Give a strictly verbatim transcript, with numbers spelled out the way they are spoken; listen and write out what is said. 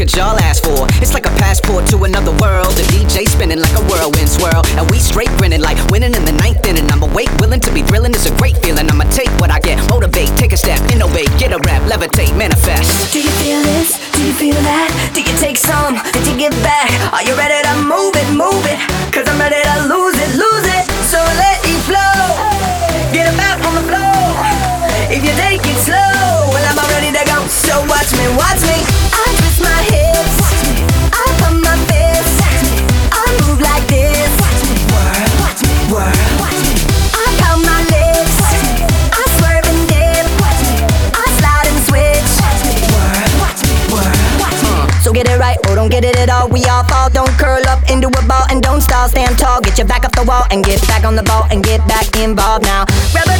could y'all ask for? It's like a passport to another world. The D J spinning like a whirlwind swirl, and we straight grinning like winning in the ninth inning. I'm awake, willing to be thrilling. It's a great feeling. I'ma take what I get, motivate, take a step, innovate, get a rap, levitate, manifest. Do you feel this? Do you feel that? Do you take some? Did you give back? Are you ready to move it, move it? Cause I'm ready to lose it, lose it. So let it flow. Get about on the floor. If you take it slow, well I'm all ready to go. So watch me, watch me. I twist my hips, I pump my fists, I move like this. Whirl, watch me, whirl. I count my lips, I swerve and dip, I slide and switch. Whirl, watch me, whirl. So get it right or don't get it at all. We all fall, don't curl up into a ball and don't stall. Stand tall, get your back up the wall and get back on the ball and get back involved now. Grab it